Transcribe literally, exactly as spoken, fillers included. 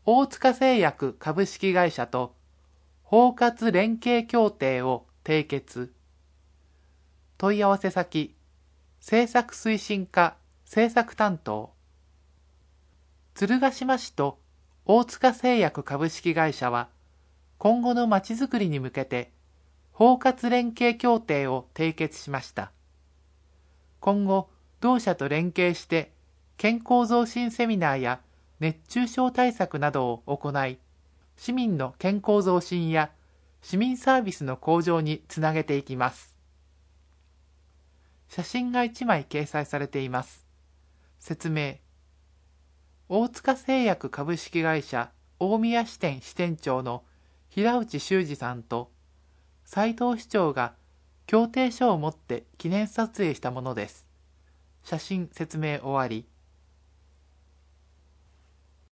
大塚製薬株式会社と包括連携協定を締結。問い合わせ先、政策推進課政策担当。鶴ヶ島市と大塚製薬株式会社は、今後のまちづくりに向けて、包括連携協定を締結しました。今後、同社と連携して、健康増進セミナーや熱中症対策などを行い、市民の健康増進や市民サービスの向上につなげていきます。写真がいちまい掲載されています。説明。大塚製薬株式会社大宮支店支店長の平内修二さんと斉藤市長が協定書を持って記念撮影したものです。写真説明終わり。